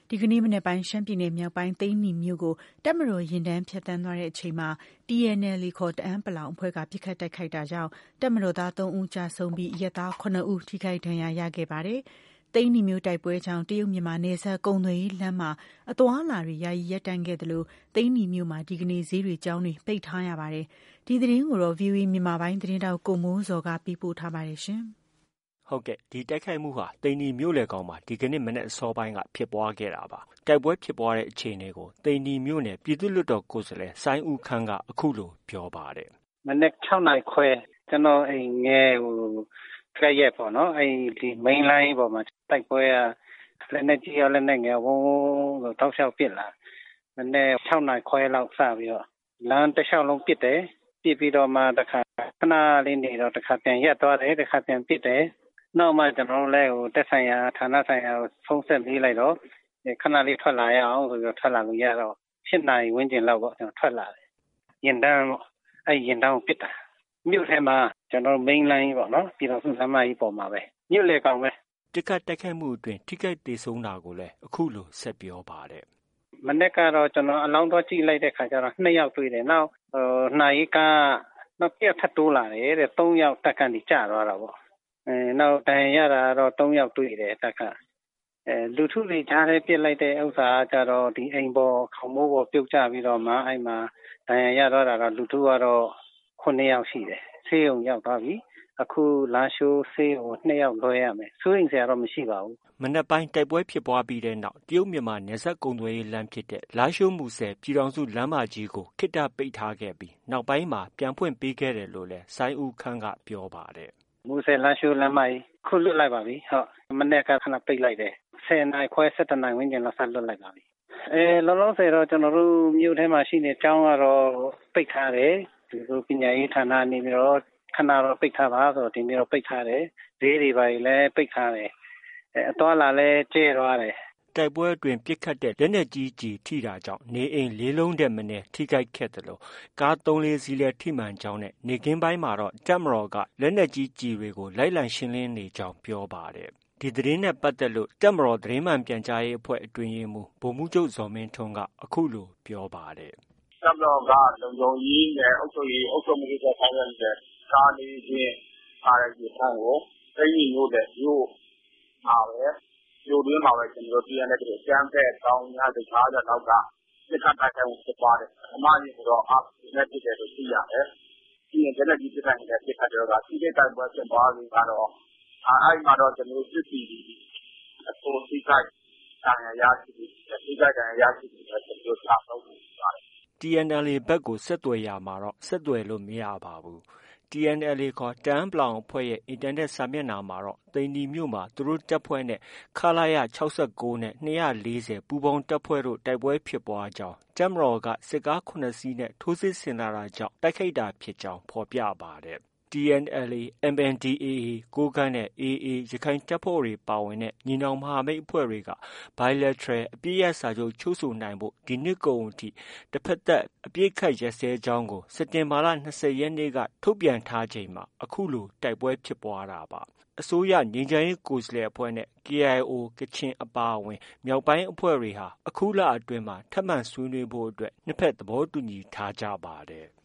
ဒီကနေ့မနက်ပိုင်းရှမ်းပြည်နယ်မြောက်ပိုင်းသိန္နီမြို့ကိုတပ်မတော်ယာဉ်တန်းဖြတ်သန်းသွားတဲ့အချိန်မှာ TNLA ခေါ်တအာင်းပလောင်အဖွဲ့ကပစ်ခတ်တိုက်ခိုက်တာကြောင့်တပ်မတော်သား3ဦးကြာဆုံးပြီးအရပ်သား9ဦးထိခိုက်ဒဏ်ရာရခဲ့ပါတယ်။သိန္နီမြို့တိုက်ပွဲကြောင့်တရုတ်မြန်မာနယ်စပ်ကုန်သွယ်ရေးလမ်းမှာအသွားအလာတွေယာယီရပ်တန့်ခဲ့သလိုသိန္နီမြို့မှာဒီကနေ့ဈေးတွေကျောင်းတွေပိတ်ထားရပါတယ်။ဒီသတင်းကိုတော့ VOA မြန်မာပိုင်းသတင်းတောက်ကိုမိုးဇော်ကပေးပို့ထားပါတယ်ရှင်။ဟုတ်ကဲ့ဒီတိုက်ခိုက်မှုဟာသိန္နီမြို့လယ်ကောင်မှာဒီကနေ့မနက်အစောပိုင်းကဖြစ်ပွားခဲ့တာပါတိုက်ပွဲဖြစ်ပွားတဲ့အခြေအနေကိုသိန္နီမြို့နယ်ပြည်သူ့လွှတ်တော်ကိုယ်စားလှယ်စိုင်းဦးခမ်းကအခုလိုပြောပါတယ်မနက်6နာရီခွဲကျွန်တော်အိမ်ငယ်ကရက်ပေါ့နော်ဒီ main line ပေါ်မှာတိုက်ပွဲကလက်နဲ့ကြီးရောလက်နဲ့ငယ်ဝုန်းလို့တောက်လျှောက်ပစ်လာမနေ့6နာရီခွဲလောက်စပြီးတော့လမ်းတစ်လျှောက်လုံးပစ်တယ်ပစ်ပြီးတော့မှတစ်ခါခဏလေးနေတော့တစ်ခါပြန်ရက်သွားတယ်တစ်ခါပြန်ပစ်တယ်နောက်မှကျွန်တော်တို့လည်းတက်ဆိုင်ရာဌာနဆိုင်ရာကိုဖုန်းဆက်ပေးလိုက်တော့ခဏလေးထွက်လာရအောင်ဆိုပြီးထွက်လာလို့ရတော့7နာရီဝန်းကျင်လောက်ပေါ့ကျွန်တော်ထွက်လာတယ်ရင်တန်းရင်တန်းကိုပစ်တာမြို့ထဲမှာကျွန်တော် main line ပေါ့နော်ပြည်တော်စုလမ်းမကြီးပေါ်မှာပဲမြို့လေကောင်ပဲတက္ကတိုက်ခိုက်မှုအတွင်းထိခိုက်ဒေဆုံးတာကိုလည်းအခုလိုဆက်ပြောပါတယ်မနေ့ကတော့ကျွန်တော်အလောင်းသွားကြည့်လိုက်တဲ့ခါကျတော့2ယောက်တွေ့တယ်နောက်နိုင်ကနောက်ပြတ်ထပ်တိုးလာတယ်တဲ့3ယောက်တက်ကန်ကြီးကျသွားတာပေါ့နောက်တန်ရတာတော့3ယောက်တွေ့တယ်တက်ကလူထုတွေကြားထဲပြစ်လိုက်တဲ့ဥစ္စာကြတော့ဒီအိမ်ပေါ်ခေါမိုးပေါ်ပြုတ်ကျပြီးတော့မှအဲ့မှာတန်ရတော့တာတော့လူထုကတော့9ယောက်ရှိတယ်ဆေးရုံရောက်သွားပြီအခုလာရှိုးဆေးရုံ2ယောက်လွှဲရမယ်စိုးရင်ဆရာတော့မရှိပါဘူးမနက်ပိုင်းတိုက်ပွဲဖြစ်ပွားပြီးတဲ့နောက်တရုတ်မြန်မာနယ်စပ်ကုန်သွယ်ရေးလမ်းဖြစ်တဲ့လာရှိုးမူဆယ်ပြည်တော်စုလမ်းမကြီးကိုခေတ္တပိတ်ထားခဲ့ပြီးနောက်ပိုင်းမှာပြန်ဖွင့်ပေးခဲ့တယ်လို့လည်းစိုင်းဦးခမ်းကပြောပါတယ်မူဆယ်လာရှိုးလမ်းမကြီးခုလွတ်လိုက်ပါပြီဟုတ်မနေ့ကခဏပိတ်လိုက်တယ်10နာရီခွဲ17နာရီဝန်းကျင်လောက်ဆက်လွတ်လိုက်ပါပြီလောလောဆယ်တော့ကျွန်တော်တို့မြို့ထဲမှာရှိနေကျောင်းကတော့ပိတ်ထားတယ်ဒီလိုပညာရေးဌာနနေပြီးတော့ခဏတော့ပိတ်ထားပါဆိုတော့ဒီနေ့တော့ပိတ်ထားတယ်ဈေးတွေပါလည်းပိတ်ထားတယ်အသွားလာလည်းကျဲသွားတယ်တိုက်ပွဲအတွင်းပစ်ခတ်တဲ့လက်နက်ကြီးကျည်ထိတာကြောင့်နေအိမ်၄လုံးတဲ့မနည်းထိခိုက်ခဲ့တယ်လို့ကား3-4စီးလည်းထိမှန်ကြောင်းနဲ့နေကင်းပိုင်းမှာတော့တပ်မတော်ကလက်နက်ကြီးကျည်တွေကိုလိုက်လံရှင်းလင်းနေကြောင်းပြောပါတယ်ဒီသတင်းနဲ့ပတ်သက်လို့တပ်မတော်သတင်းမှန်ပြန်ကြားရေးအဖွဲ့အတွင်းရေးမှူးဗိုလ်မှူးချုပ်ဇော်မင်းထွန်းကအခုလိုပြောပါတယ်တပ်မတော်ကလုံခြုံရေးနဲ့အုပ်ချုပ်မှုကိစ္စဆောင်ရွက်နေတဲ့ကားလေးချင်းအားရည်ဖန်းကိုသိရင်မျိုးတဲ့မျိုးအားပဲမြို့တွင်းမှာပဲကျွန်တော်တရားနဲ့တူစမ်းဖက်တောင်းများတဲ့50လောက်ကစစ်တပ်တိုက်ခိုက်မှုဖြစ်သွားတယ်အမှားကြီးဆိုတော့အားနဲ့ဖြစ်တယ်လို့သိရတယ်ဒီနေ့လက်ကြီးစစ်တပ်နဲ့စစ်တပ်တွေကစီးတဲ့တိုက်ပွဲဖြစ်သွားပြီးတော့အဲ့မှာတော့ကျွန်တော်စစ်တီအစိုးစိတ်တိုင်းရရှိပြီးစိတ်တိုင်းရရှိပြီးကျွန်တော်စာဆုံးပါတယ် TNLA ဘက်ကိုဆက်သွယ်ရမှာတော့ဆက်သွယ်လို့မရပါဘူးTNLA ခေါ်တအာင်းပလောင်အဖွဲ့ရဲ့အင်တာနက်စာမျက်နှာမှာတော့သိန္နီမြို့မှာသူတို့တပ်ဖွဲ့နဲ့ခလာရ69နဲ့240ပူးပေါင်းတပ်ဖွဲ့တို့တိုက်ပွဲဖြစ်ပွားကြောင်းတပ်မတော်ကစစ်ကား9စီးနဲ့ထိုးစစ်ဆင်လာတာကြောင့်တိုက်ခိုက်တာဖြစ်ကြောင်းဖော်ပြပါတယ်TNLA, MNDAA, ကိုးကန့်နဲ့ AA ရခိုင်တပ်ဖွဲ့တွေပါဝင်တဲ့ညီနောင်မဟာမိတ်အဖွဲ့တွေက Bilateral အပစ်ရပ်စာချုပ်ချုပ်ဆိုနိုင်ဖို့ဒီနှစ်ကုန်အထိတစ်ဖက်သက်အပစ်အခတ်ရပ်စဲကြောင်းကိုစက်တင်ဘာလ20ရက်နေ့ကထုတ်ပြန်ထားချိန်မှာအခုလိုတိုက်ပွဲဖြစ်ပွားတာပါအစိုးရငြိမ်းချမ်းရေးကိုယ်စားလှယ်အဖွဲ့နဲ့ KIO ကချင်အပါအဝင်မြောက်ပိုင်းအဖွဲ့တွေဟာအခုလအတွင်းမှာထပ်မံဆွေးနွေးဖို့အတွက်နှစ်ဖက်သဘောတူညီထားကြပါတယ်။